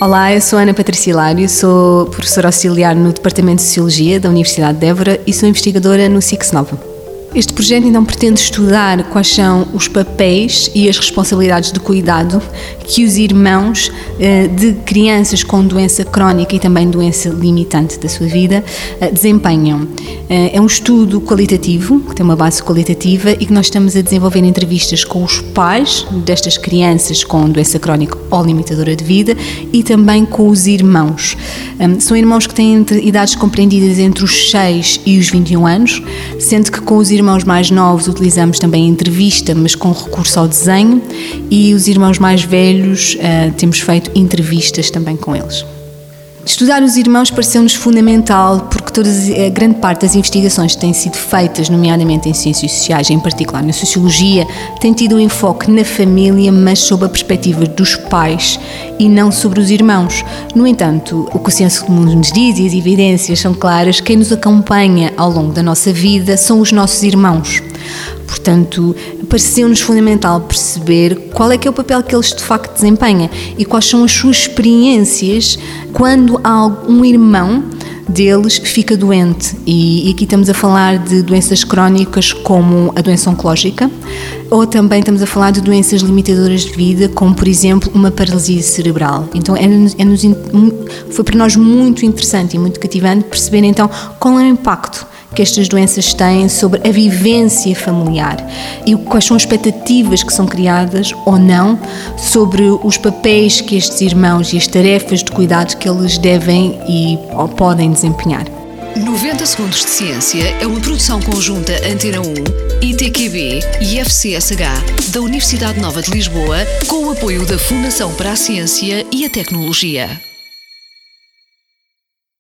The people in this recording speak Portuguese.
Olá, eu sou Ana Patrícia Hilário, sou professora auxiliar no Departamento de Sociologia da Universidade de Évora e sou investigadora no SICS Nova. Este projeto então pretende estudar quais são os papéis e as responsabilidades de cuidado que os irmãos de crianças com doença crónica e também doença limitante da sua vida desempenham. É um estudo qualitativo, que tem uma base qualitativa e que nós estamos a desenvolver entrevistas com os pais destas crianças com doença crónica ou limitadora de vida e também com os irmãos. São irmãos que têm idades compreendidas entre os 6 e os 21 anos, sendo que com os irmãos mais novos utilizamos também a entrevista, mas com recurso ao desenho, e os irmãos mais velhos temos feito entrevistas também com eles. Estudar os irmãos pareceu-nos fundamental porque a grande parte das investigações que têm sido feitas, nomeadamente em ciências sociais, em particular na sociologia, tem tido um enfoque na família, mas sob a perspectiva dos pais e não sobre os irmãos. No entanto, o que o senso comum nos diz e as evidências são claras, quem nos acompanha ao longo da nossa vida são os nossos irmãos. Portanto, pareceu-nos fundamental perceber qual é que é o papel que eles de facto desempenham e quais são as suas experiências quando um irmão deles fica doente. E aqui estamos a falar de doenças crónicas como a doença oncológica, ou também estamos a falar de doenças limitadoras de vida, como por exemplo uma paralisia cerebral. Então foi para nós muito interessante e muito cativante perceber então qual é o impacto que estas doenças têm sobre a vivência familiar e quais são as expectativas que são criadas ou não sobre os papéis que estes irmãos e as tarefas de cuidado que eles devem ou podem desempenhar. 90 Segundos de Ciência é uma produção conjunta Antena 1, ITQB e FCSH da Universidade Nova de Lisboa, com o apoio da Fundação para a Ciência e a Tecnologia.